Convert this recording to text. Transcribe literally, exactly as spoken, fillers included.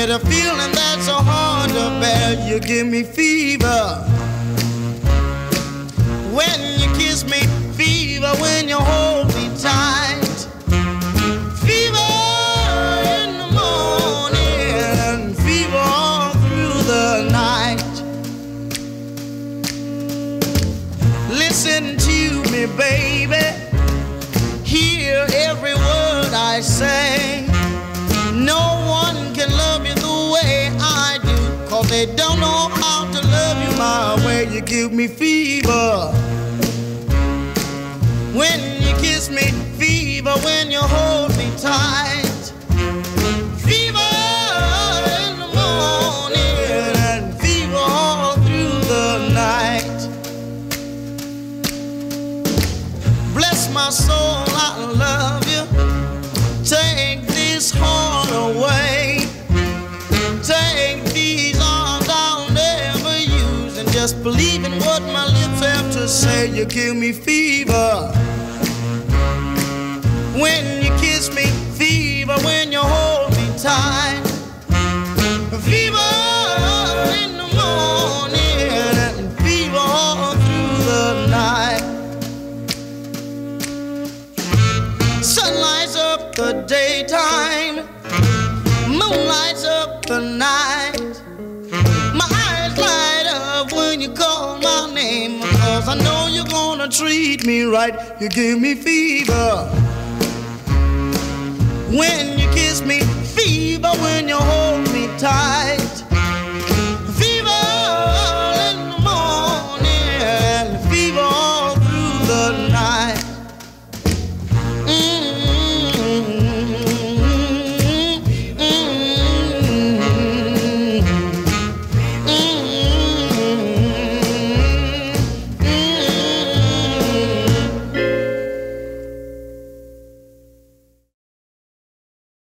with a feeling that's so hard to bear. You give me fever when you kiss me, fever when you hold me tight, fever in the morning, fever all through the night. Listen to me, baby, hear every word I say. No one can love you the way I do, 'cause they don't know how to love you my way. You give me fever when you kiss me, fever when you hold me tight, fever in the morning and fever all through the night. Bless my soul, I love you. Take this heart away. Take these arms I'll never use, and just believe in what my lips have to say. You give me fever when you kiss me, fever when you hold me tight, fever in the morning and fever all through the night. Sun lights up the daytime, moon lights up the night. My eyes light up when you call my name, 'cause I know you're gonna treat me right. You give me fever when you kiss me, fever when you hold